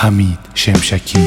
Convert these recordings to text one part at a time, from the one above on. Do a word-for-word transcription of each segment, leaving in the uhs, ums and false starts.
حمید شمشکی.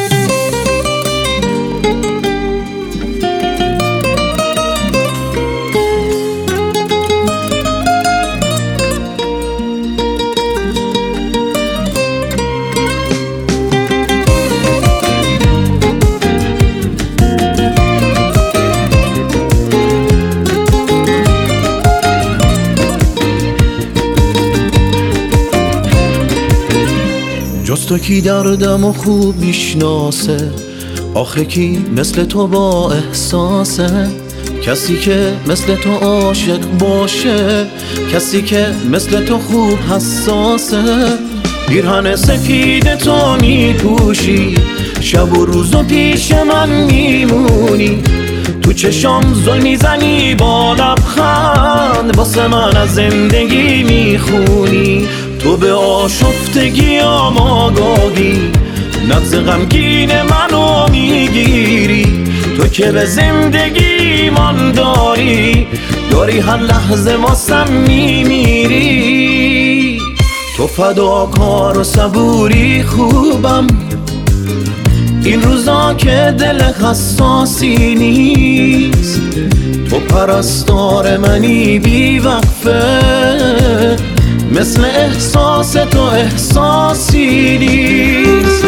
جز تو کی دردم و خوب میشناسه؟ آخه کی مثل تو با احساسه؟ کسی که مثل تو عاشق باشه، کسی که مثل تو خوب حساسه. پیرهن سفید تو میپوشی، شب و روز و پیش من میمونی. تو چشام زل میزنی با لبخند، واسه من از زندگی میخونی. تو به آشفتگیام آگاهی، نبض غمگین منو میگیری. تو که به زندگی من داری، داری هر لحظه واسم میمیری. تو فداکار و صبوری خوبم، این روزا که دل حساسی نیست. تو پرستار منی بی وقفه، مثل احساس تو احساسی نیست.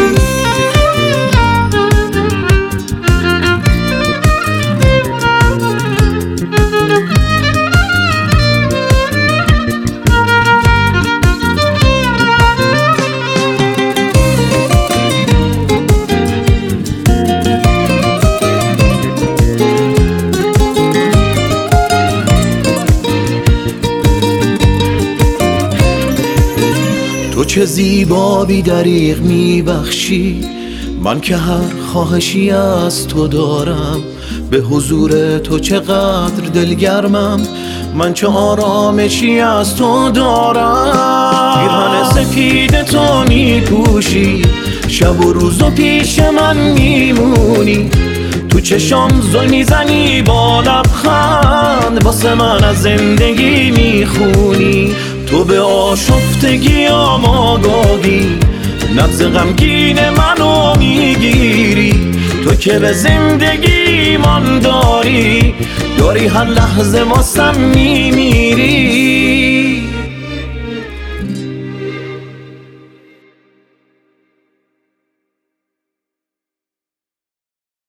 تو چه زیبا بی دریغ میبخشی، من که هر خواهشی از تو دارم. به حضور تو چقدر دلگرمم، من چه آرامشی از تو دارم. پیرهن سفید تو میپوشی، شب و روز و پیش من میمونی. تو چشام زل میزنی با لبخند، واسه من از زندگی میخونی. تو به آشفتگیام آگاهی، نبض غمگین منو میگیری. تو که به زندگی من داری، داری هر لحظه واسم میمیری.